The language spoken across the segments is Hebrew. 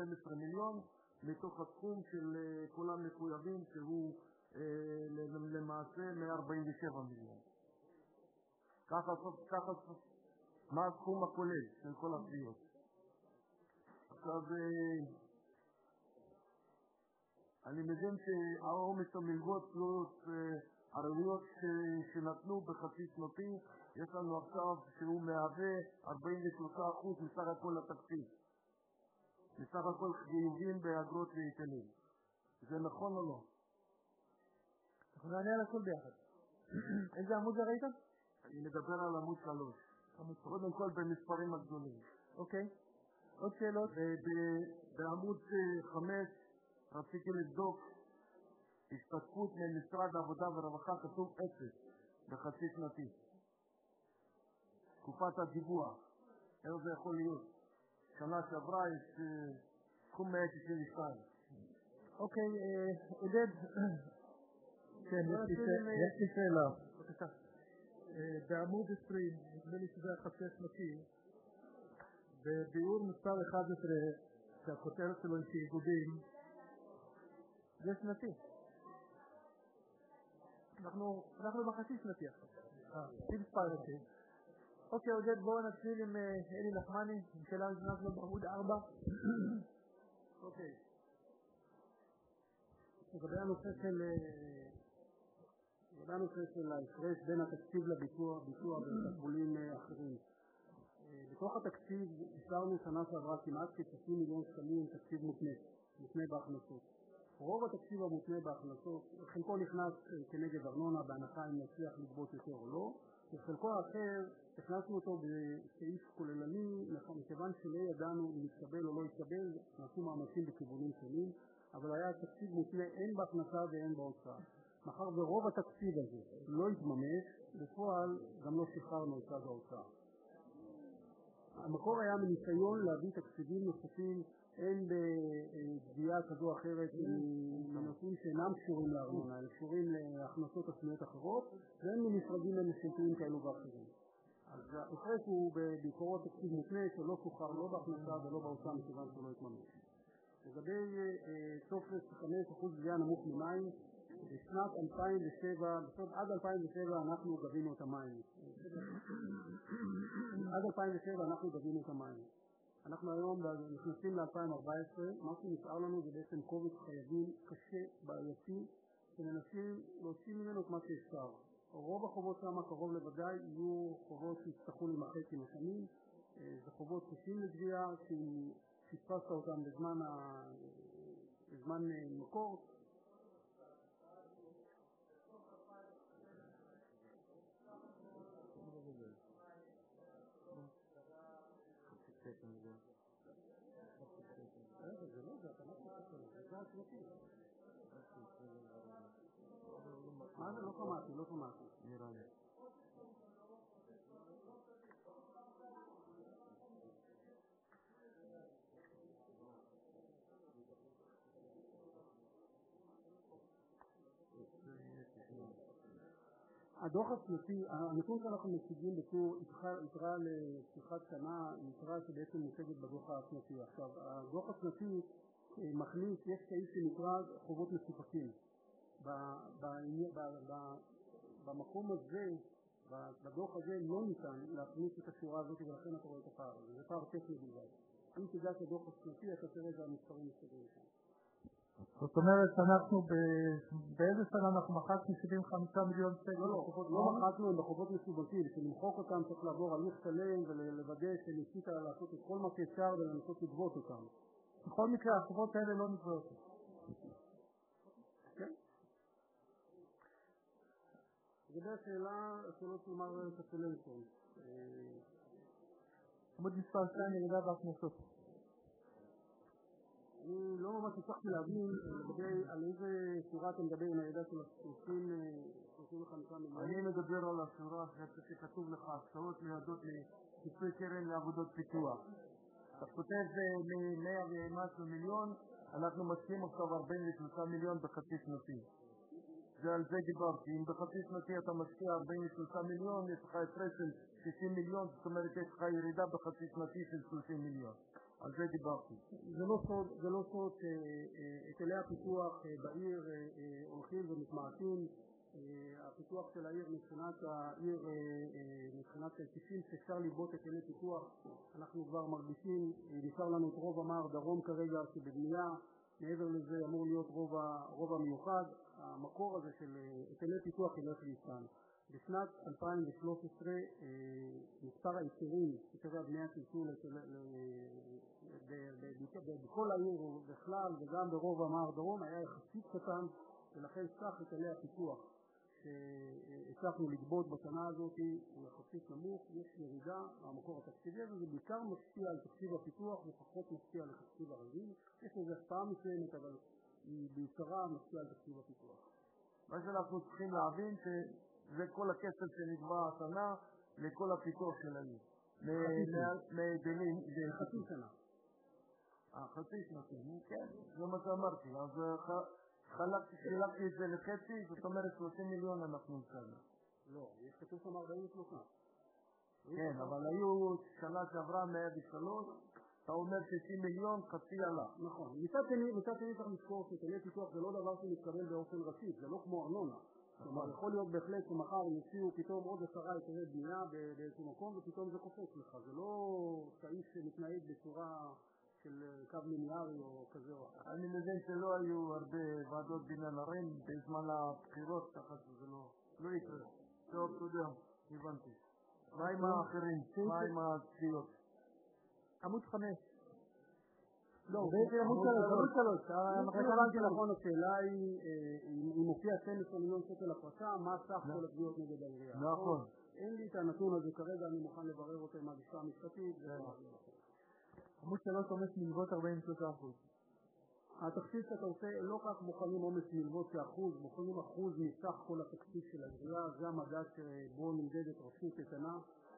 12 מיליון מתוך הסכום של כולם מחויבים שהוא למעשה 147 מיליון. ככה מה הסכום הכולל של כל התביעות. עכשיו אני מבין שהעומס המלוות פלוס ערבויות שנתנו בחצי שנתי, יש לנו עכשיו שהוא מהווה 43% מסך הכל התקציב. מסך הכל חיובים באגרות והיטלים. זה נכון או לא? אנחנו נענה על הכל ביחד. איזה עמוד זה ראית? אני מדבר על עמוד 3. קודם כל במספרים הגדולים. אוקיי. עוד שאלות? בעמוד 5 רציתי לבדוק השתתפות ממשרד העבודה והרווחה, כתוב 0 בחצי שנתי. תקופת הדיווח, איך זה יכול להיות? שנה שעברה יש סכום 192. אוקיי, עודד. כן, יש לי שאלה. בבקשה. בעמוד 20, נדמה לי שזה החצי שנתי, בביאור מספר 11, שהכותרת שלו היא שאיגודים, זה שנתי. אנחנו בחצי שנתי עכשיו. מספר שנתי. אוקיי, עודד, בואו נתחיל עם אלי נחמני, עם שאלה ראשונה שלו בעמוד 4. אוקיי. לגבי הנושא של ההפרש בין התקציב לביצוע ותקבולים אחרים. בתוך התקציב אישרנו שנה שעברה כמעט כ-90 מיליון שקלים תקציב מותנה בהכנסות. רוב התקציב המותנה בהכנסות, חלקו נכנס כנגד ארנונה בהנחה אם נצליח לגבות יותר או לא, וחלקו האחר הכנסנו אותו בסעיף כוללני, מכיוון שלא ידענו אם יתקבל או לא יתקבל, נעשו מאמצים בכיוונים שונים, אבל היה תקציב מותנה הן בהכנסה והן בהוצאה. מאחר ורוב התקציב הזה לא יתממש, בפועל גם לא שחררנו את צד ההוצאה. המקור היה מניסיון להביא תקציבים נוספים הן בגבייה כזו או אחרת מנושאים שאינם קשורים לארנונה, אלא קשורים להכנסות עצמיות אחרות, והן ממשרדים ממשלתיים כאלו ואחרים. אז ההפרש הוא בעיקרו תקציב מותנה שלא שוחרר לא בהכנסה ולא בהוצאה מכיוון שלא יתממש. לגבי טופס 5% גבייה נמוך ממים, בשנת 2007, עד 2007 אנחנו גבינו את המים. עד 2007 אנחנו גבינו את המים. אנחנו היום נכנסים ל-2014, מה שנשאר לנו זה בעצם קובץ חייבים קשה, בעייתי, שמנסים להוציא ממנו את מה שאפשר. רוב החובות שם קרוב לוודאי יהיו חובות שיצטרכו להימחק עם השנים, זה חובות קשים לגבייה, שאם פספסת אותם בזמן מקור, מה זה? לא שמעתי. נראה לי. הדוח השנתי, הנתון שאנחנו מציגים בתור יתרה לפתיחת שנה, יתרה שבעצם מוצגת בדוח השנתי. עכשיו, הדוח השנתי מכניס, יש סעיף שנקרא חובות מסופקים. במקום הזה, בדוח הזה לא ניתן להכניס את השורה הזאת ולכן אתה רואה את הפער הזה. זה פער טכני בלבד. אם תיגש לדוח השנתי, אתה תראה את המספרים מסתדרים שם. זאת אומרת, אנחנו באיזה שנה אנחנו מחקנו 75 מיליון שקל? לא מחקנו, הם בחובות מסובכים, שלמחוק אותם צריך לעבור הליך שלם ולוודא שניסית לעשות את כל מה שאפשר ולנסות לגבות אותם. בכל מקרה, החובות האלה לא נגבות. כן. לגבי השאלות של מר קצ'לנסון. עמוד מספר 2 ירידה בהכנסות. אני לא ממש הצלחתי להבין על איזה שורה אתם מדבר עם הירידה של 35 מיליון. אני מדבר על השורה שכתוב לך, הקצאות מיועדות לכיסוי קרן לעבודות פיתוח. אתה כותב מ-100 ומשהו מיליון, אנחנו משקיעים עכשיו 43 מיליון בחצי שנתי. ועל זה דיברתי, אם בחצי שנתי אתה משקיע 43 מיליון, יש לך הפרש של 60 מיליון, זאת אומרת יש לך ירידה בחצי שנתי של 30 מיליון. על זה דיברתי. זה לא סוד שהיטלי הפיתוח בעיר הולכים ומתמעטים. הפיתוח של העיר מבחינת היקפים שאפשר לגבות היטלי פיתוח, אנחנו כבר מרגישים, נשאר לנו את רוב המער דרום כרגע שבבנייה, מעבר לזה אמור להיות רוב המיוחד. המקור הזה של היטלי פיתוח ילך להשתנה. בשנת 2013 מספר היתרים, היתרי הבנייה שיצאו בכל העיר בכלל וגם ברוב המער דרום היה יחסית קטן, ולכן סך היטלי הפיתוח שהצלחנו לגבות בשנה הזאת הוא יחסית נמוך. יש ירידה במקור התקציבי הזה, זה בעיקר משפיע על תקציב הפיתוח ופחות משפיע על התקציב הרגיל. יש לזה השפעה מסוימת, אבל היא בעיקרה משפיעה על תקציב הפיתוח. מה שאנחנו צריכים להבין שזה כל הכסף שנקבע השנה לכל הפיתוח של העיר. חצי שנה. חצי שנתיים, כן, זה מה שאמרתי. אז חילקתי את זה לחצי, זאת אומרת 30 מיליון אנחנו נצאנו. לא, יש כתוב שם 43. כן, אבל היו שנה שעברה 103, אתה אומר 60 מיליון, חצי עלה. נכון. מצד שני צריך לזכור שהיטלי פיתוח זה לא דבר שמתקבל באופן רציף, זה לא כמו ארנונה. כלומר, יכול להיות בהחלט שמחר יוציאו פתאום עוד 10 היתרי בנייה באיזשהו מקום ופתאום זה קופץ לך. זה לא סעיף שמתנהג בצורה של קו ליניארי או כזה או אחר. אני מבין שלא היו הרבה ועדות בניין ערים בזמן הבחירות, ככה שזה לא יקרה. טוב, תודה, הבנתי. מה עם האחרים? מה עם הצפיות? עמוד 5. לא, עמוד 3. המחלקה הבנתי נכון, השאלה היא מופיע 12 מיליון שקל הפרשה, מה סך כל התביעות נגד העירייה. נכון. אין לי את הנתון הזה כרגע, אני מוכן לברר אותו עם הלשכה המשפטית. עמוד 3 עומס מלוות 43%. התקציב שאתה עושה לא כך בוחנים עומס מלוות כאחוז, בוחנים אחוז מסך כל התקציב של העירייה, זה המדד שבו נמדדת רשות איתנה.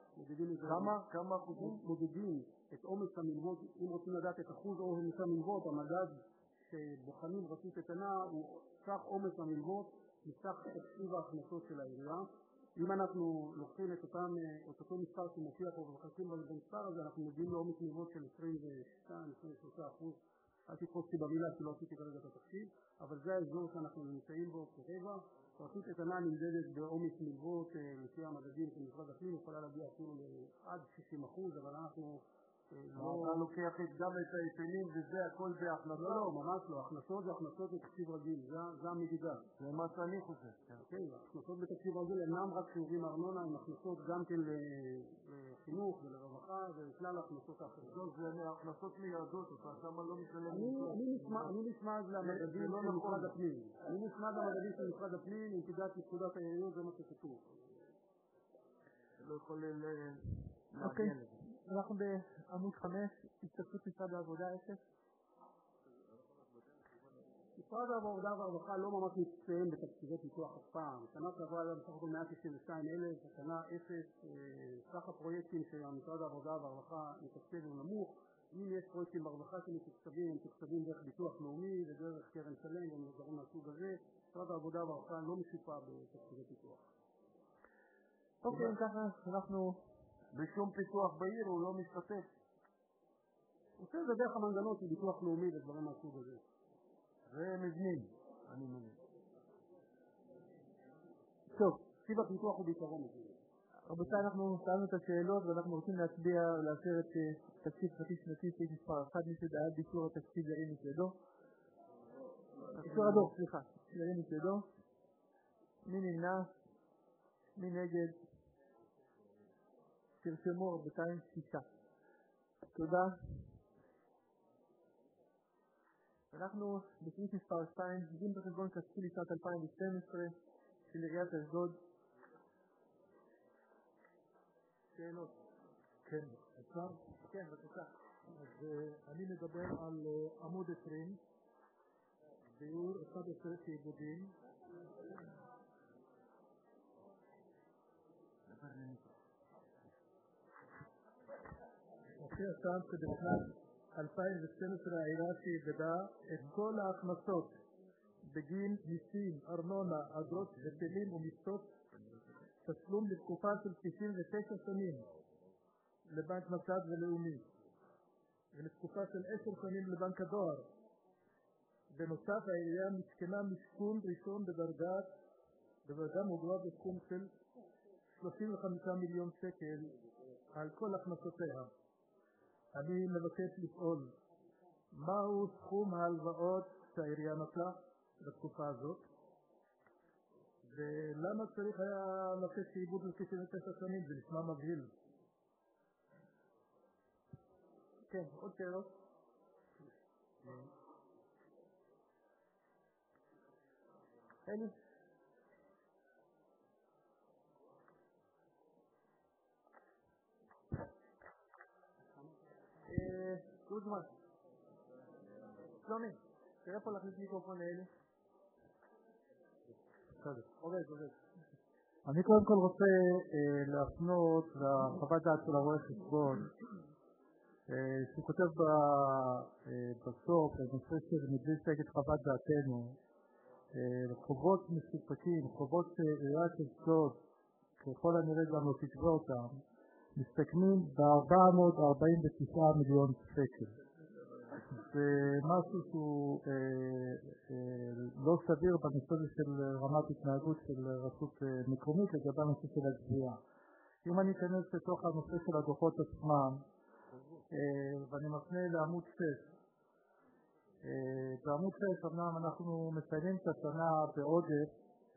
כמה אחוזים? מודדים את עומס המלוות, אם רוצים לדעת את אחוז עומס המלוות, המדד שבוחנים רשות איתנה הוא סך עומס המלוות מסך תקציב ההכנסות של העירייה. אם אנחנו לוקחים את אותו מספר שמופיע פה ומחלקים במספר הזה, אנחנו מגיעים לעומס מלוות של 22-23%. אל תתפוסתי במילה כי לא עשיתי כרגע את התקציב, אבל זה האזור שאנחנו נמצאים בו כרגע. רשות איתנה נמדדת בעומס מלוות לפי המדדים של משרד הפנים, יכולה להגיע אפילו עד 60%, אבל אנחנו אתה לוקח גם את ההיטלים וזה הכל בהכנסות? לא, ממש לא. הכנסות זה הכנסות בתקציב רגיל, זה המדידה. זה מה שאני חושב. כן, הכנסות בתקציב רגיל אינם רק שיעורים ארנונה, הם הכנסות גם כן לחינוך ולרווחה וכלל ההכנסות האחרות. זה הכנסות מיועדות, אתה שם לא משלם. אני נשמע למדדים של משרד הפנים. של משרד הפנים, אם תדעת לפקודת העיריות, זה מה שכתוב. לא יכול להגיע לזה. אנחנו בעמוד 5, השתתפות משרד העבודה 0. משרד העבודה והרווחה לא ממש מצטיין בתקציבי פיתוח אף פעם. שנה שעברה היה בסך הכל 192,000, השנה 0. סך הפרויקטים שמשרד העבודה והרווחה מתקצב הוא נמוך. אם יש פרויקטים ברווחה שמתקצבים, הם מתקצבים דרך ביטוח לאומי ודרך קרן שלם ומדברים מהסוג הזה. משרד העבודה והרווחה לא משופע בתקציבי פיתוח. אוקיי, ככה אנחנו בשום פיתוח בעיר הוא לא משתתף. הוא עושה את זה דרך המנגנות של ביטוח לאומי ודברים מהסוג הזה. זה מבנים, אני מבין. טוב, תקציב הפיתוח הוא בעיקרון מבנים. רבותיי, אנחנו שאלנו את השאלות ואנחנו רוצים להצביע ולאשר את תקציב חצי שנתי סעיף מספר 1. מי שבעד ביצוע התקציב ירים את ידו. ביצוע הדוח, סליחה. ירים את ידו. מי נמנע? מי נגד? תרשמו רבותיים 6. תודה. אנחנו בסעיף מספר 2, דין בחשבון כספי לשנת 2012 של עיריית אשדוד. שאלות? כן, אפשר? כן, בבקשה. אז אני מדבר על עמוד 20, ביאור 11 שעבודים. מופיע שם שבשנת 2012 העירייה שאיבדה את כל ההכנסות בגין מיסים, ארנונה, אגרות, היטלים ומיסות תשלום לתקופה של 99 שנים לבנק מסד ולאומי. ולתקופה של 10 שנים לבנק הדואר. בנוסף, העירייה משכנה משכון ראשון בדרגה מוגברת בסכום של 35 מיליון שקל על כל הכנסותיה. אני מבקש לשאול, מהו סכום ההלוואות שהעירייה נטלה בתקופה הזאת? ולמה צריך היה לתת שעבוד ל-99 שנים? זה נשמע מבהיל. כן, עוד שאלות? אלי? גוזמן. שלומי, תראה פה להכניס מיקרופון לאלי. עובד. אני קודם כל רוצה להפנות לחוות דעת של הרואה חשבון שהוא כותב בסוף בנושא של מבלי להגיד חוות דעתנו חובות מסופקים, חובות עיריית אשדוד ככל הנראה גם לא תקבע אותם מסתכמים ב-449 מיליון שקל. זה משהו שהוא לא סביר בנושא של רמת התנהגות של רשות מקומית לגבי הנושא של הגבייה. אם אני אכנס לתוך הנושא של הדוחות עצמם ואני מפנה לעמוד 6, בעמוד 6 אמנם אנחנו מציינים את השנה בעודף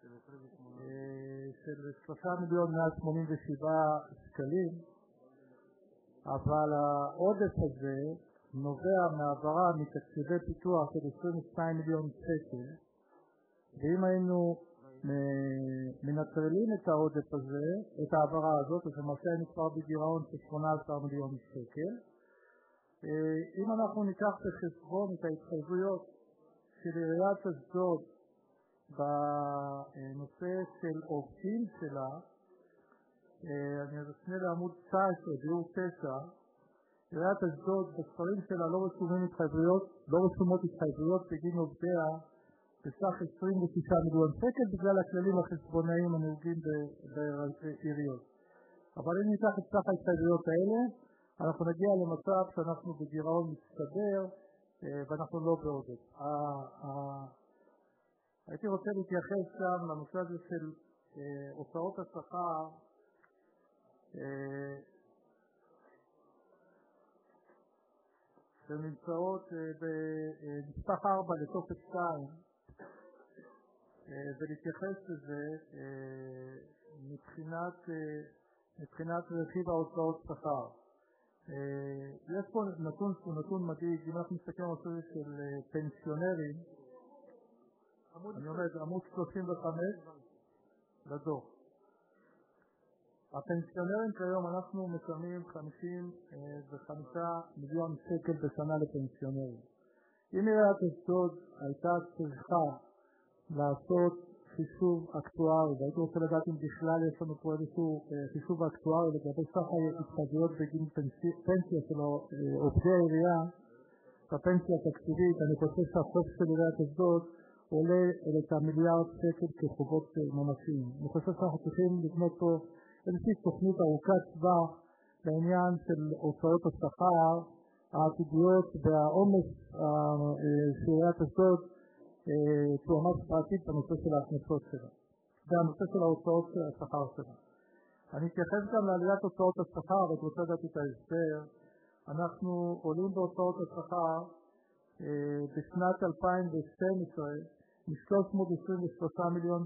של 3,187,000 שקלים, אבל העודף הזה נובע מעברה מתקציבי פיתוח של 22 מיליון שקל, ואם היינו מנטרלים את העודף הזה, את העברה הזאת, אז למעשה היינו כבר בגירעון של 18 מיליון שקל. אם אנחנו ניקח בחשבון את ההתחייבויות של עיריית אשדוד בנושא של עובדים שלה, אני אסנה לעמוד 19, ביאור 9, עיריית אשדוד בספרים שלה לא רשומות התחייבויות בגין עובדיה בסך 26 מיליון שקל בגלל הכללים החשבונאיים הנהוגים בעיריות. אבל אם ניקח את סך ההתחייבויות האלה, אנחנו נגיע למצב שאנחנו בגירעון מצטבר ואנחנו לא בעודף. הייתי רוצה להתייחס גם לנושא הזה של הוצאות השכר שנמצאות בנספח 4 לטופס 2 ולהתייחס לזה מבחינת רכיב ההוצאות שכר. יש פה נתון שהוא נתון מדאיג. אם אנחנו מסתכלים על נושא של פנסיונרים, אני עומד עמוד 35 לדוח. הפנסיונרים כיום אנחנו משלמים 55 מיליון שקל בשנה לפנסיונרים. אם עיריית אשדוד הייתה צריכה לעשות חישוב אקטוארי, והייתי רוצה לדעת אם בכלל יש לנו פה איזשהו חישוב אקטוארי לגבי סך ההתחייבויות בגין פנסיה של עובדי העירייה, בפנסיה התקציבית, אני חושב שהחוב של עיריית אשדוד עולה את המיליארד שקל כחובות ממשיים. אני חושב שאנחנו צריכים לבנות פה איזושהי תוכנית ארוכת טווח לעניין של הוצאות השכר העתידיות והעומס של עיריית אשדוד תואמת פרטית בנושא של ההכנסות שלה והנושא של ההוצאות השכר שלה. אני אתייחס גם לעליית הוצאות השכר ואת רוצה לדעת את ההסבר. אנחנו עולים בהוצאות השכר בשנת 2012 מ-324 מיליון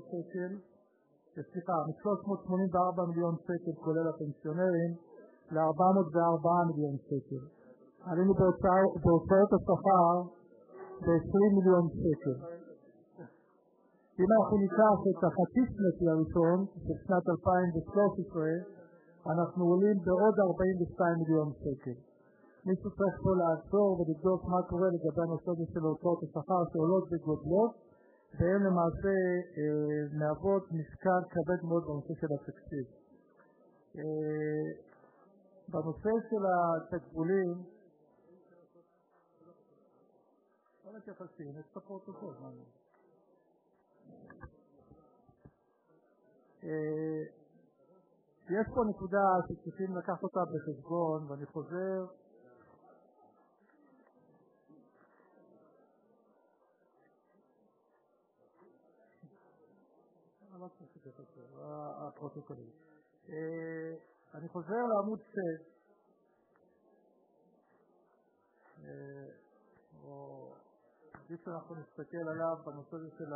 שקל כולל הפנסיונרים ל-404 מיליון שקל. עלינו בהוצאות השכר ב-20 מיליון שקל. אם אנחנו ניקח את החצי שנתי הראשון של שנת 2013, אנחנו עולים בעוד 42 מיליון שקל. מישהו צריך פה לעצור ולבדוק מה קורה לגבי הנושא של הוצאות השכר שעולות וגודלות, והן למעשה מהוות משקל כבד מאוד בנושא של התקציב. בנושא של התקבולים, לא מתייחסים, יש את הפרוטוקול. יש פה נקודה שצריכים לקחת אותה בחשבון, ואני חוזר רק הפרוטוקולים. אני חוזר לעמוד 6, או עדיף שאנחנו נסתכל עליו בנושא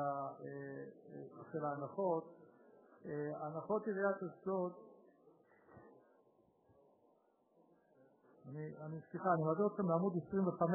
של ההנחות. הנחות עיריית אשדוד, אני מעביר אתכם לעמוד 25.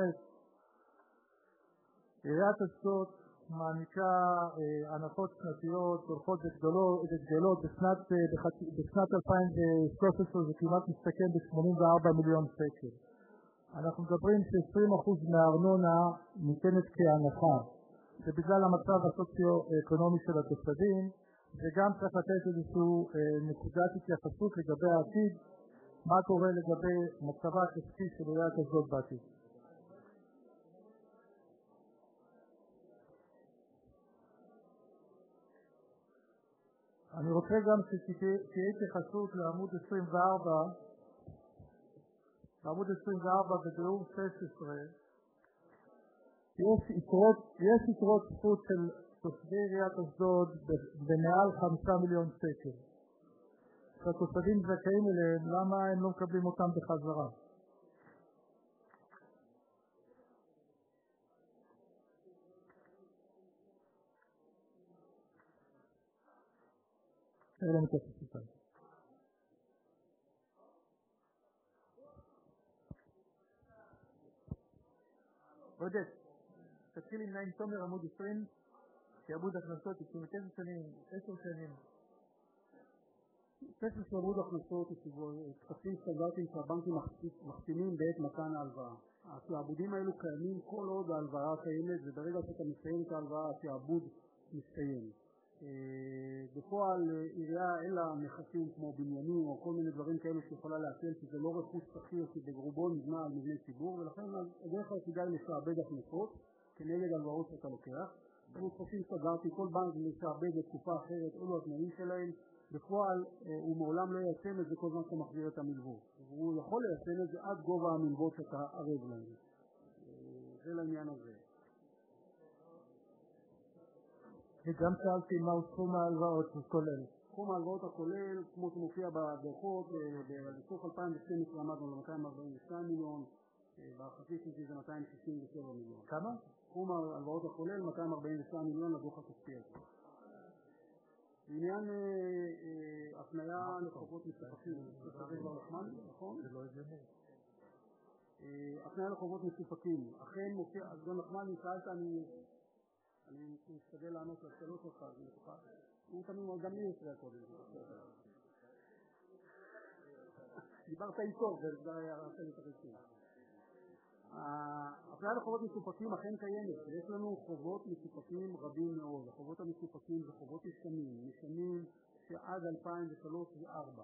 עיריית אשדוד מעניקה הנחות שנתיות הולכות וגדלות. בשנת 2013 זה כמעט מסתכם ב-84 מיליון שקל. אנחנו מדברים ש-20% מהארנונה ניתנת כהנחה. זה בגלל המצב הסוציו-אקונומי של התושבים, וגם צריך לתת איזושהי נקודת התייחסות לגבי העתיד, מה קורה לגבי מצבה הכספי של עיריית אשדוד בעתיד. אני רוצה גם שתהיה התייחסות לעמוד 24, בעמוד 24 בביאור 16, יש יתרות זכות של תושבי עיריית אשדוד במעל 5 מיליון שקל. שהתושבים זכאים אליהם, למה הם לא מקבלים אותם בחזרה? אלה מתייחסות. עודד, תתחיל עם נעים תומר עמוד 20, שעבוד הכנסות 29 שנים, 10 שנים. כסף של עבוד הכנסות כספים סטנדרטיים שהבנקים מחתימים בעת מתן ההלוואה. השעבודים האלו קיימים כל עוד ההלוואה קיימת, וברגע שאתה מסיים את ההלוואה השעבוד מסתיים. בפועל עירייה אין לה נכסים כמו בניינים או כל מיני דברים כאלו שיכולה להקל, כי זה לא רכוש שכיר שבגרובו נבנה על מבנה ציבור, ולכן הדרך היחידה היא לשעבד הכנסות כנגד הלוואות שאתה לוקח. אני חושב סגרתי כל בנק לשעבד לתקופה אחרת, אלו התנאים שלהם. בפועל הוא מעולם לא יישם את זה כל זמן שאתה מחזיר את המלוות. הוא יכול ליישם את זה עד גובה המלוות שאתה ערב להם. זה לעניין הזה. וגם שאלתי מהו סכום ההלוואות הכולל. סכום ההלוואות הכולל, כמו שמופיע בדוחות, בסוף 2012 עמדנו ל-242 מיליון, בחצי שנתי זה 267 מיליון. כמה? סכום ההלוואות הכולל 242 מיליון לדוח הכספי הזה. בעניין הפניה לחובות מסופקים, נכון? זה לא הגיוני. הפניה לחובות מסופקים, אכן מופיע, אז גם נחמן שאלת, אני משתדל לענות לשאלות שלך, הוא תמיד גם לי יוצא קודם. דיברת איתו, וזה היה רצה להתרצים. הפניה לחובות מסופקים אכן קיימת, יש לנו חובות מסופקים רבים מאוד. החובות המסופקים זה חובות משנים שעד 2003 ו-2004,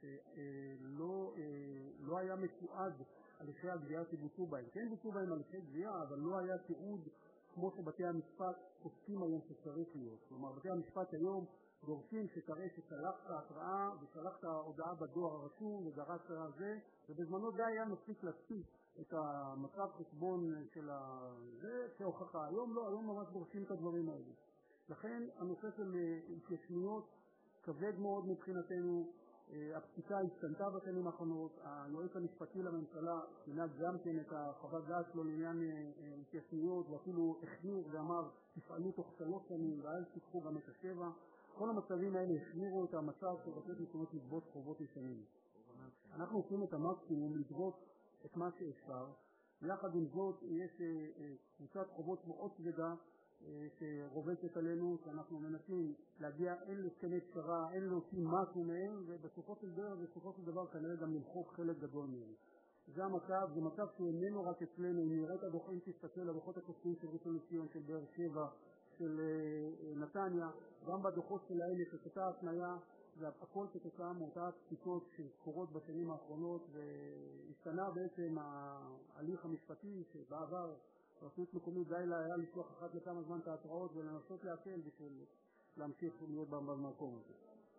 שלא היה מתועד הליכי הגבייה שבוצעו בהם. כן בוצעו בהם הליכי גבייה, אבל לא היה תיעוד כמו שבתי המשפט עוסקים היום שצריך להיות. כלומר, בתי המשפט היום דורשים שתראה ששלחת התראה ושלחת הודעה בדואר הרשום ודרשת זה, ובזמנו די היה מספיק להספיק את המצב חשבון של זה כהוכחה. היום לא, היום ממש דורשים את הדברים האלה. לכן הנושא של התיישנויות כבד מאוד מבחינתנו. הפסיקה השתנתה בשנים האחרונות. היועץ המשפטי לממשלה שינה גם כן את החוות דעת שלו לעניין התיישנויות, ואפילו החמיר ואמר תפעלו תוך 3 שנים ואל תיקחו גם את 7. כל המצבים האלה החמירו את המצב של רשויות מקומיות לגבות חובות ישנים. אנחנו עושים את המקסימום לגבות את מה שאפשר. יחד עם זאת יש קבוצת חובות מאוד כבדה שרובצת עלינו, שאנחנו מנסים להגיע אין להסכמי פשרה, אין להוציא משהו מהם, ובסופו של דבר כנראה גם למחוק חלק גדול מהם. זה המצב, זה מצב שאיננו רק אצלנו. אם נראה את הדוחות, תסתכל לדוחות הכספיים של ראשון לציון, של באר שבע, של נתניה, גם בדוחות שלהם יש את אותה הפניה, והכל כתוצאה מאותה פסיקות שקורות בשנים האחרונות, והשתנה בעצם ההליך המשפטי שבעבר רשות מקומית די לה היה לשלוח אחת לכמה זמן את ההתראות ולנסות להקל בשביל להמשיך להיות במקום הזה.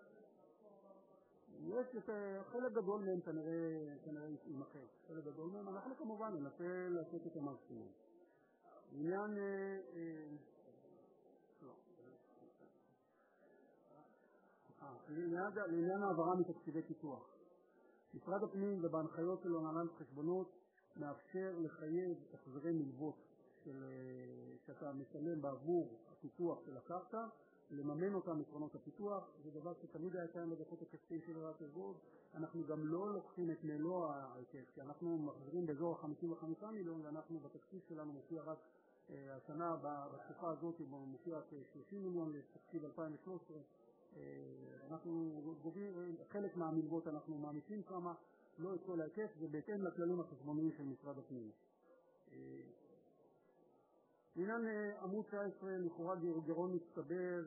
יש חלק גדול מהם כנראה יימחק. חלק גדול מהם אנחנו כמובן ננסה לעשות את המקסימום. עניין לעניין העברה מתקציבי פיתוח. משרד הפנים ובהנחיות שלו להנהלת חשבונות מאפשר לחייב החזרי מלוות שאתה משלם בעבור הפיתוח של הקרקע, לממן אותם מקרנות הפיתוח. זה דבר שתמיד היה קיים בדוחות הכספיים של עיריית אשדוד. אנחנו גם לא לוקחים את מלוא ההיקף, כי אנחנו מחזירים באזור 55 מיליון, ואנחנו בתקציב שלנו מופיע רק השנה, בתקופה הזאת מופיע כ-30 מיליון לתקציב 2013. אנחנו גובים, חלק מהמלוות אנחנו מעמיסים כמה, לא את כל ההיקף, זה בהתאם לכללים החשבוניים של משרד הפנים. לעניין עמוד 19, לכאורה גירעון מצטבר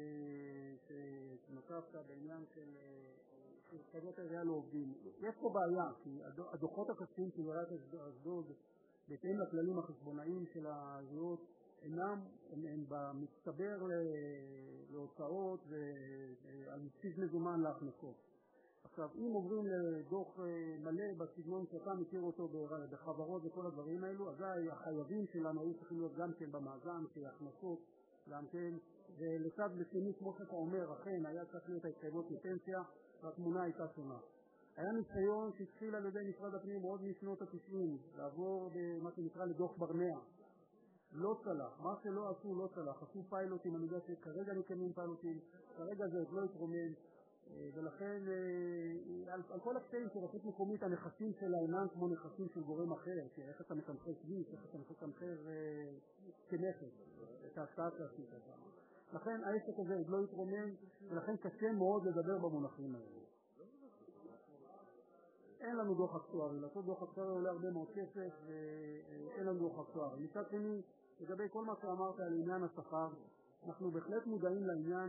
שנוספת בעניין של חברות העירייה לעובדים. יש פה בעיה, כי הדוחות הכספיים של עיריית אשדוד בהתאם לכללים החשבונאיים של העיריות הם במצטבר להוצאות ועל בסיס מזומן להכנסות. עכשיו, אם עוברים לדוח מלא בסגנון שאתה מכיר אותו בחברות וכל הדברים האלו, אזי החייבים שלנו היו צריכים להיות גם כן במאזן כהכנסות, גם כן, ולצד לשני, כמו שאתה אומר, אכן היה צריך להיות ההתחייבות לפנסיה, והתמונה הייתה שונה. היה ניסיון שהתחיל על ידי משרד הפנים עוד משנות ה-90, לעבור במה שנקרא לדוח ברנע. לא צלח, מה שלא עשו לא צלח, עשו פיילוטים, אני יודע שכרגע נקיימים פיילוטים, כרגע זה עוד לא יתרומם, ולכן על כל הקטעים של רשות מקומית הנכסים שלה אינם כמו נכסים של גורם אחר, שאיך אתה מתמחר כביש, איך אתה מתמחר כנכס, את ההשקעה שעשית. לכן העסק הזה עוד לא יתרומם, ולכן קשה מאוד לדבר במונחים האלה. אין לנו דוח אקטוארי, לעשות דוח אקטוארי עולה הרבה מאוד כסף, ואין לנו דוח אקטוארי. מצד שני, לגבי כל מה שאמרת על עניין השכר, אנחנו בהחלט מודעים לעניין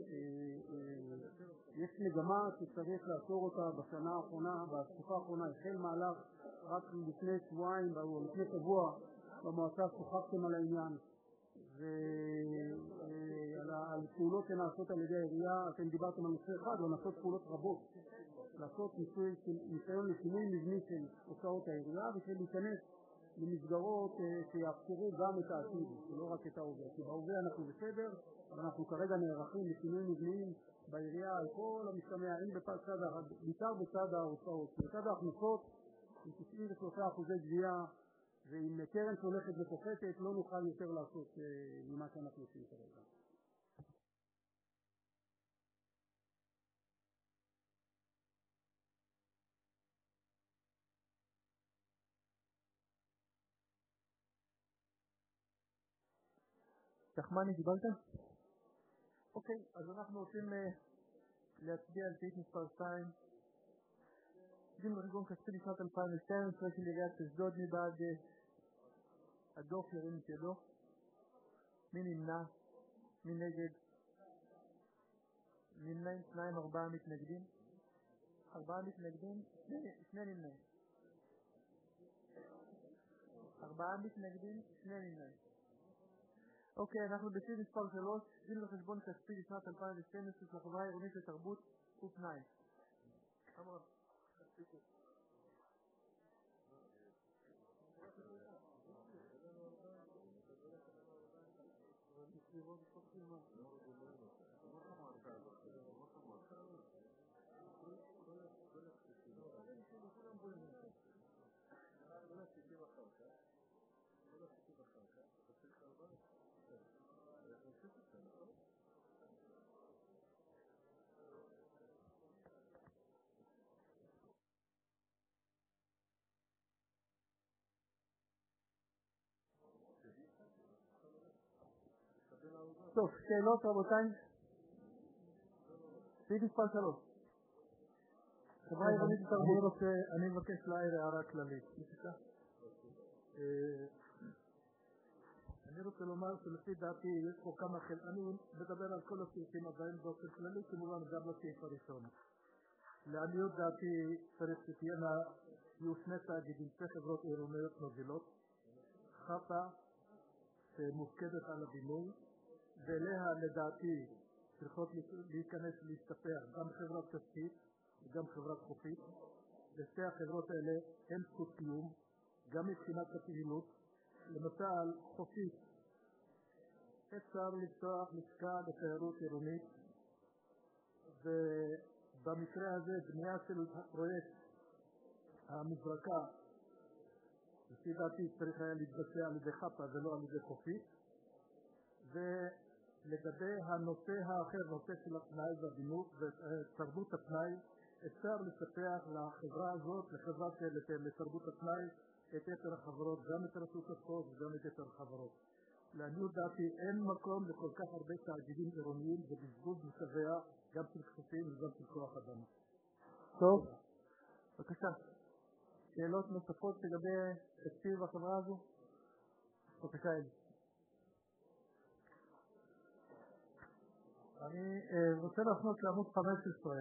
שיש מגמה שצריך לעצור אותה בשנה האחרונה, בתקופה האחרונה החל מהלך רק לפני שבועיים או לפני שבוע במועצה שוחחתם על העניין ועל פעולות שנעשות על ידי העירייה. אתם דיברתם על נושא אחד, או נעשות פעולות רבות, לעשות ניסיון לשינוי מבני של הוצאות העירייה ושל להיכנס למסגרות שיאפשרו גם את העתיד, לא רק את ההווה. כי בהווה אנחנו בסדר, אבל אנחנו כרגע נערכים לשינוי מבניים בעירייה על כל המשתמע, בעיקר בצד ההוצאות. בצד ההכנסות, עם 93% גבייה, ועם קרן שהולכת ופוחתת, לא נוכל יותר לעשות ממה שאנחנו עושים כרגע. תחמני, דיברת? אוקיי, אז אנחנו רוצים להצביע על סעיף מספר 2. דין וחשבון כספי לשנת 2012 של עיריית אשדוד. מי בעד הדוח? ירים את ידו. מי נמנע? מי נגד? נמנעים 2, 4 מתנגדים. 4 מתנגדים, 2 נמנעים. 4 מתנגדים, 2 נמנעים. אוקיי, אנחנו בסעיף מספר 3, דין וחשבון כספי לשנת 2012 של החברה העירונית לתרבות ופנאי. אמרה. טוב, שאלות רבותיי? סעיף מספר 3. חברה עירונית לתרבות. אני מבקש להעיר הערה כללית. אני רוצה לומר שלפי דעתי יש פה כמה אני מדבר על כל הסעיפים הבאים באופן כללי, כמובן גם לסעיף הראשון. לעניות דעתי צריך שיהיו שני תאגידים, שתי חברות עירוניות מובילות, חפה שמופקדת על הבינוי, ואליה לדעתי צריכות להיכנס ולהסתפר גם חברת תשתית וגם חברת חופית. לשתי החברות האלה אין זכות קיום, גם מבחינת הפעילות. למשל, חופית, אפשר לפתוח לשכה לתיירות עירונית ובמקרה הזה בנייה של הפרויקט המזרקה לפי דעתי צריך היה להתבצע על ידי חפה ולא על ידי חופית. ולגבי הנושא האחר, נושא של הפנאי והבינוי ותרבות הפנאי, אפשר לספח לחברה הזאת, לתרבות הפנאי, את יתר החברות, גם את רשות הספורט וגם את יתר החברות. לעניות דעתי אין מקום לכל כך הרבה תאגידים עירוניים ובזבוז משאביה, גם של כספים וגם של כוח אדם. טוב, בבקשה. שאלות נוספות לגבי תקציב החברה הזו? בבקשה, אלי. אני רוצה להפנות לעמוד 15.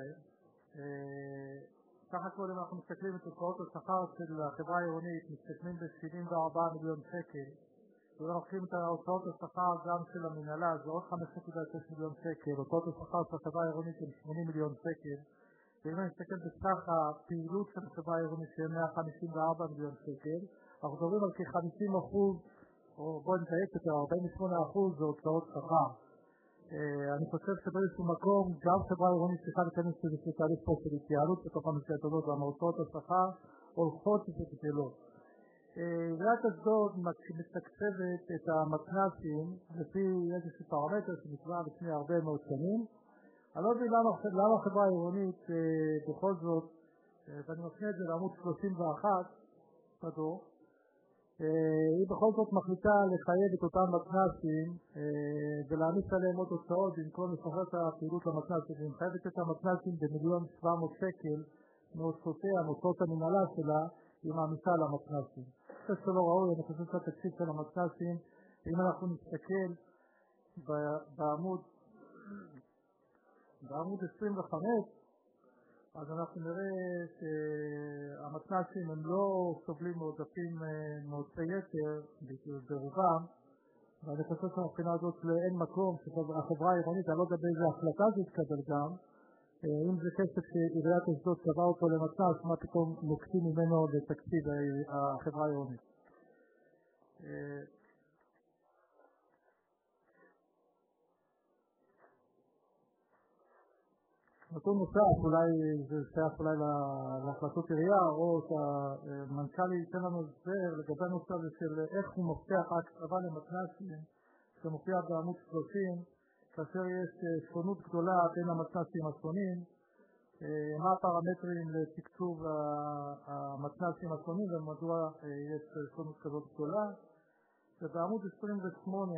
סך הכל אם אנחנו מסתכלים את הוצאות השכר של החברה העירונית, מסתכלים ב-74 מיליון שקל. אם אנחנו לוקחים את ההוצאות השכר גם של המנהלה, זה עוד 5.6 מיליון שקל. הוצאות השכר של החברה העירונית הם 80 מיליון שקל. ואם אני מסתכל בסך הפעילות של החברה העירונית שהם 154 מיליון שקל, אנחנו מדברים על כ-50%, או בואו נתייק יותר, 48% זה הוצאות שכר. אני חושב שבאיזשהו מקום גם חברה עירונית צריכה להיכנס לאיזשהו תהליך פה של התייעלות בתוך המסגרות וההוצאות השכר הולכות ותגדלות. עיריית אשדוד מתקצבת את המתנ"סים לפי איזשהו פרמטר שנקבע לפני הרבה מאוד שנים. אני לא מבין למה החברה העירונית בכל זאת, ואני מפנה את זה לעמוד 31 בדוח, היא בכל זאת מחליטה לחייב את אותם מתנ"סים ולהעמיס עליהם עוד הוצאות במקום לשחרר את הפעילות למתנ"סים. היא מחייבת את המתנ"סים ב1,700,000 שקל מהוצאותיה, מהוצאות המנהלה שלה, היא מעמיסה על המתנ"סים. אני חושב שלא ראוי, אני חושב שהתקציב של המתנ"סים, אם אנחנו נסתכל בעמוד 25, אז אנחנו נראה שהמתנ"סים הם לא סובלים מעודפים מעודפי יתר ברובם, ואני חושב שמבחינה הזאת אין מקום שהחברה העירונית, אני לא יודע באיזה החלטה זה יתקבל גם, אם זה כסף שעיריית אשדוד קבעה אותו למתנ"ס, מה פתאום נוקטים ממנו לתקציב החברה העירונית. נתון נוסף, אולי זה שייך אולי להחלטות עירייה, או שהמנכ"ל ייתן לנו הסבר לגבי הנושא הזה של איך הוא מבטיח הקצבה למתנ"סים, שמופיע בעמוד 30, כאשר יש שונות גדולה בין המתנ"סים השונים, מה הפרמטרים לתקצוב המתנ"סים השונים ומדוע יש שונות כזאת גדולה. ובעמוד 28,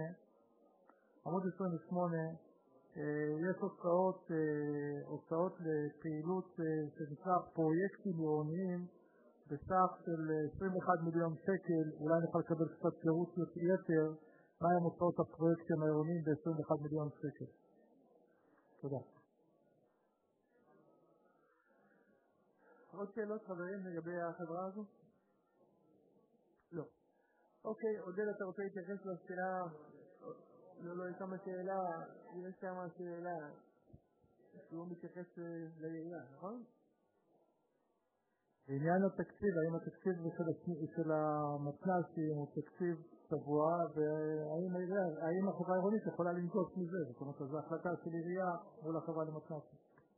יש הוצאות לפעילות שנקרא פרויקטים עירוניים בסך של 21 מיליון שקל. אולי נוכל לקבל קצת פירוט יתר מהם הוצאות הפרויקטים העירוניים ב-21 מיליון שקל. תודה. עוד שאלות חברים לגבי החברה הזו? לא. אוקיי, עודד, אתה רוצה להתייחס לשאלה? לא, יש כמה שאלה, יש כמה שאלה שהוא מתייחס לעירייה, נכון? בעניין התקציב, האם התקציב של המתנ"סים הוא תקציב צבוע, והאם החברה העירונית יכולה לנקוט מזה? זאת אומרת, זו החלטה של עירייה מול החברה למתנ"סים.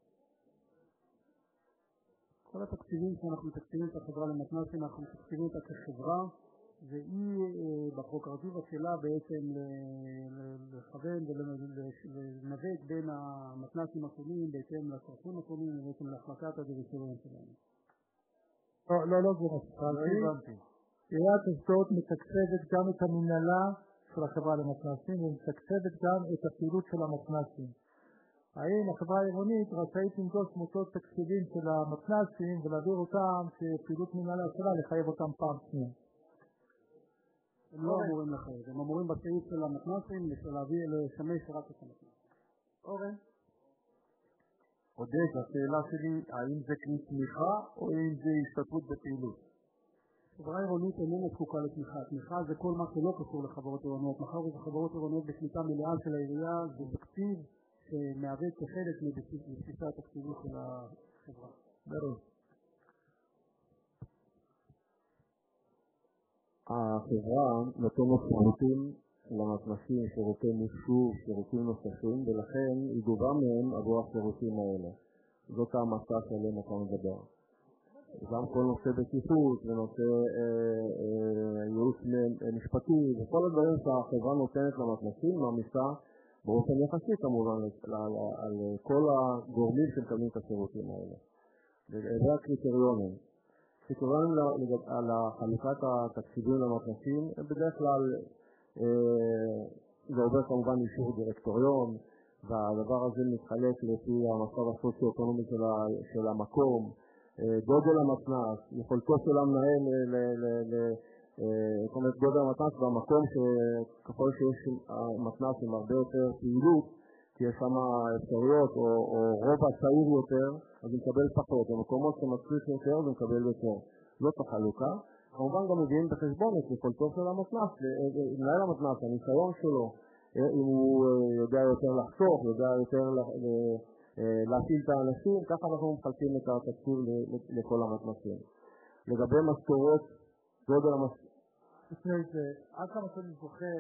כל התקציבים שאנחנו מתקציבים את החברה למתנ"סים, אנחנו מתקציבים אותה כחברה, והיא בפרוקרטיבה שלה בעצם לכוון ולנווט בין המתנ"סים השונים בהתאם לצרכים השונים ובעצם להחלטת הדירקטוריון שלנו. לא, זה הבנתי. עיריית אשדוד מתקצבת גם את המנהלה של החברה למתנ"סים ומתקצבת גם את הפעילות של המתנ"סים. האם החברה העירונית רשאית לנקוט מוצאות תקציבים של המתנ"סים ולהעביר אותם כפעילות מנהלה שלה לחייב אותם פעם שנייה? הם לא אמורים לחייב, הם אמורים בסעיף של המתנ"סים לשמש רק את המתנ"סים. אורן? עודד, השאלה שלי, האם זה כלי תמיכה או האם זה השתתפות בפעילות? חברה עירונית איננה זקוקה לתמיכה. תמיכה זה כל מה שלא קשור לחברות עירוניות. מאחר וחברות עירוניות בשליטה מלאה של העירייה, זה תקציב שמהווה כחלק מבסיסה התקציבית של החברה. ברור. החברה נותנת שירותים למתנ"סים שירותי מחשוב, שירותים נוספים, ולכן היא גובה מהם עבור השירותים האלה. זאת ההמלצה שעליהם אתה מדבר. גם כל נושא בטיחות ונושא ייעוץ משפטי וכל הדברים שהחברה נותנת למתנ"סים מעמיסה באופן יחסי כמובן על כל הגורמים שמקבלים את השירותים האלה. זה הקריטריונים. קריטריונים על חלוקת התקציבים למתנ"סים, בדרך כלל זה עובר כמובן אישור דירקטוריון, והדבר הזה מתחלק לפי המצב הסוציו-אקונומי של המקום, גודל המתנ"ס, יכולתו של המנהל, זאת אומרת גודל המתנ"ס במקום שככל שיש מתנ"ס עם הרבה יותר פעילות, כי יש שם אפשרויות או רובע צעיר יותר, אז הוא מקבל פחות, במקומות שמצריך יותר הוא מקבל יותר. זאת החלוקה. כמובן גם מביאים בחשבון את יכולתו של המתנ"ס, מנהל המתנ"ס, הניסיון שלו, אם הוא יודע יותר לחסוך, יודע יותר להפעיל את האנשים, ככה אנחנו מחלקים את התקציב לכל המתנ"סים. לגבי משכורות, גודל המשכורות. לפני זה, עד כמה שאני זוכר,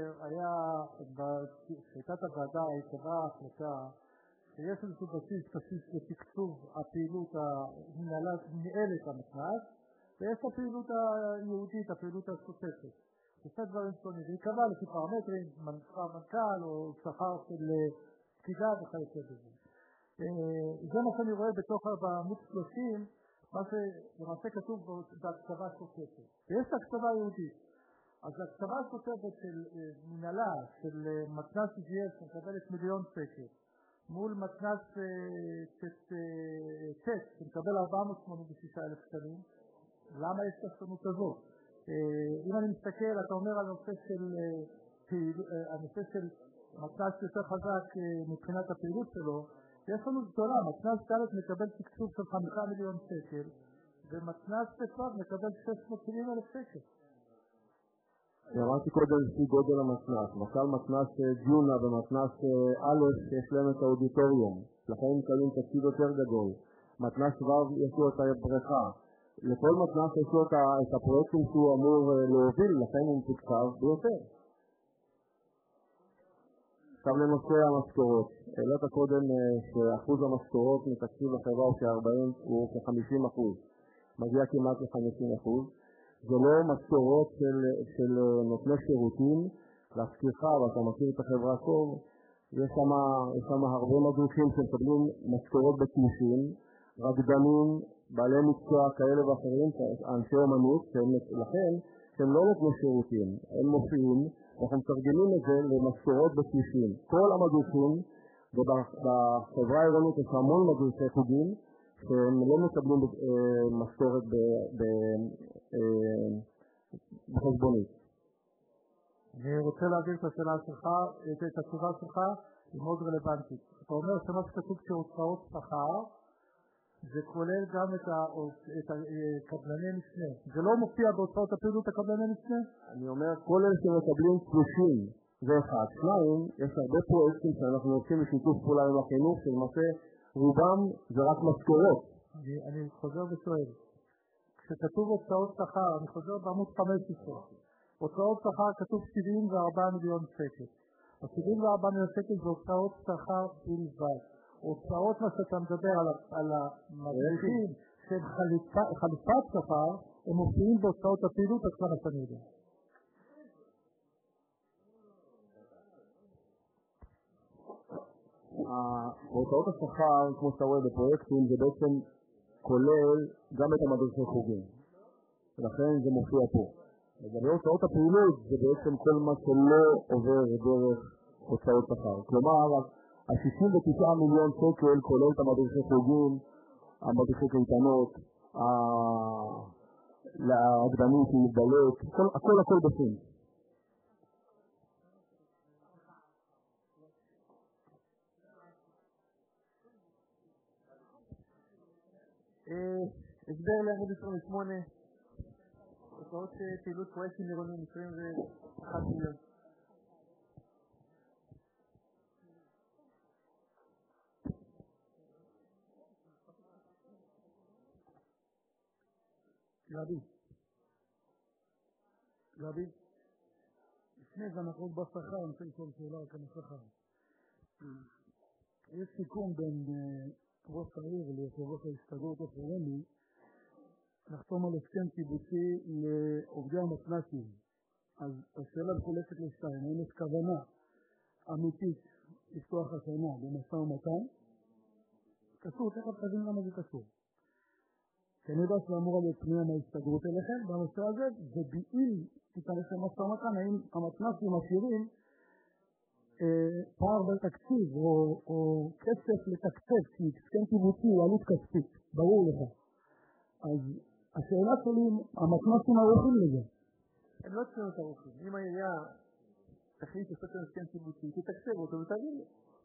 הייתה הוועדה, התקבלה ההחלטה, שיש איזשהו בסיס לתקצוב הפעילות המנהלת המתנ"ס, ויש הפעילות היהודית, הפעילות השוטפת. זה דברים שונים, זה יקבע לפי פרמטרים, מנכ"ל או שכר של פקידה וכיוצא בזה. זה מה שאני רואה בתוך בעמוד 30, מה שלמעשה כתוב בהקצבה שוטפת. ויש הקצבה יהודית. אז ההקצבה השוטפת של מנהלה, של מתנ"ס GS, שמקבלת מיליון שקל, מול מתנ"ס ט' שמקבל 486,000 שקלים, למה יש את השונות הזאת? אם אני מסתכל, אתה אומר על הנושא של מתנ"ס יותר חזק מבחינת הפעילות שלו, יש לנו גדולה, מתנ"ס ד' מקבל תקצוב של 5 מיליון שקל, ומתנ"ס ט' מקבל 670,000 שקל. אמרתי קודם לפי גודל המתנ"ס, למשל מתנ"ס ג'ונה ומתנ"ס א' יש להם את האודיטוריום, לכן הם מקבלים תקציב יותר גדול. מתנ"ס ו' יש לו את הבריכה. לכל מתנ"ס יש לו את הפרויקטים שהוא אמור להוביל, לכן הוא מתוקצב ביותר. עכשיו לנושא המשכורות. העלית קודם שאחוז המשכורות מתקציב החברה הוא כ-50%. מגיע כמעט ל-50%. זה לא משכורות של נותני שירותים, להזכירך, ואתה מכיר את החברה טוב, יש שם הרבה מדריכים שמקבלים משכורות בתלושים, רקדנים, בעלי מקצוע כאלה ואחרים, אנשי אומנות, לכן שהם לא נותני שירותים, הם מופיעים, אנחנו מתרגמים את זה למשכורות בתלושים. כל המדריכים, ובחברה העירונית יש המון מדריכי חוגים, שהם לא מקבלים משכורת בחשבונית. אני רוצה להעביר את השאלה שלך, את התשובה שלך, היא מאוד רלוונטית. אתה אומר שמה שכתוב כהוצאות שכר, זה כולל גם את הקבלני משנה. זה לא מופיע בהוצאות הפעילות הקבלני משנה? אני אומר, כל אלה שמקבלים תלושים, זה אחד. שניים, יש הרבה פרויקטים שאנחנו עושים בשיתוף פעולה עם החינוך, שלמעשה רובם זה רק משכורות. אני חוזר ושואל. כשכתוב הוצאות שכר, אני חוזר בעמוד 15. הוצאות שכר כתוב 74 מיליון שקל. 74 מיליון שקל זה הוצאות שכר בלבד. הוצאות מה שאתה מדבר על המדריכים של חליפת שכר, הם מופיעים בהוצאות הפעילות עד כמה שאני יודע. הוצאות השכר, כמו שאתה רואה בפרויקטים, זה בעצם כולל גם את המדריכי חוגים. ולכן זה מופיע פה. לגבי הוצאות הפעילות, זה בעצם כל מה שלא עובר דרך הוצאות שכר. כלומר, ה-69 מיליון שקל כולל את המדריכי חוגים, המדריכי קייטנות, הרקדנית, מגבלות, הכל בפנים. הסבר לעמוד 28, הוצאות פעילות פרויקטים עירוניים 21 מיליון. גבי, לפני זה אנחנו בשכר, אני רוצה לשאול שאלה רק על השכר. יש סיכום בין ראש העיר ליושב ראש ההסתדרות הפועלת לחתום על הסכם קיבוצי לעובדי המתנ"סים. אז השאלה מחולקת לשתיים, האם יש כוונה אמיתית לפתוח השנה במשא ומתן? קשור, תכף תבין למה זה קשור. כי אני יודע שאמורה להיות פנייה מההסתדרות אליכם בנושא הזה, ובאם תיכנס למשא ומתן, האם המתנ"סים משאירים פער בתקציב או כסף לתקצב, כי הסכם קיבוצי הוא עלות כספית, ברור לך. אז השאלה שלי, המתנ"סים ערוכים לזה. הם לא צריכים את ערוכים. אם העירייה תחליט לעשות הסכם קיבוצי, תתקצב אותו ותגיד לי.